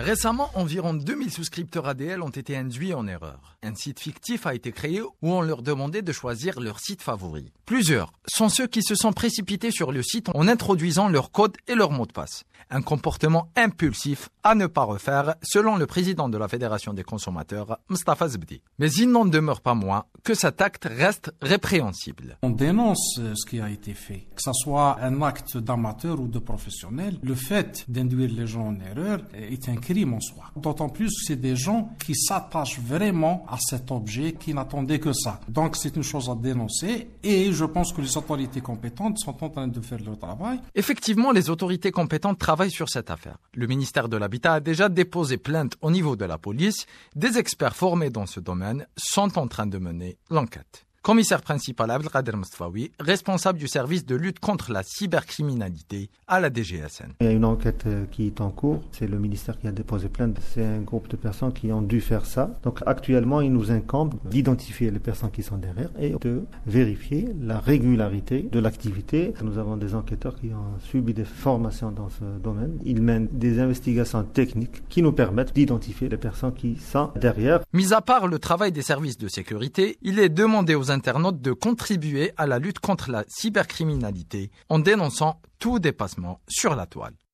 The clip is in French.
Récemment, environ 2000 souscripteurs ADL ont été induits en erreur. Un site fictif a été créé où on leur demandait de choisir leur site favori. Plusieurs sont ceux qui se sont précipités sur le site en introduisant leur code et leur mot de passe. Un comportement impulsif à ne pas refaire, selon le président de la Fédération des consommateurs, Mustafa Zebdi. Mais il n'en demeure pas moins que cet acte reste répréhensible. On dénonce ce qui a été fait, que ce soit un acte d'amateur ou de professionnel. Le fait d'induire les gens en erreur est un crime en soi. D'autant plus que c'est des gens qui s'attachent vraiment à cet objet, qui n'attendaient que ça. Donc c'est une chose à dénoncer et je pense que les autorités compétentes sont en train de faire leur travail. Effectivement, les autorités compétentes travaillent sur cette affaire. Le ministère de l'Habitat a déjà déposé plainte au niveau de la police. Des experts formés dans ce domaine sont en train de mener l'enquête. Commissaire principal Abdelkader Mostfaoui, responsable du service de lutte contre la cybercriminalité à la DGSN. Il y a une enquête qui est en cours. C'est le ministère qui a déposé plainte. C'est un groupe de personnes qui ont dû faire ça. Donc actuellement, il nous incombe d'identifier les personnes qui sont derrière et de vérifier la régularité de l'activité. Nous avons des enquêteurs qui ont subi des formations dans ce domaine. Ils mènent des investigations techniques qui nous permettent d'identifier les personnes qui sont derrière. Mis à part le travail des services de sécurité, il est demandé aux internautes de contribuer à la lutte contre la cybercriminalité en dénonçant tout dépassement sur la toile.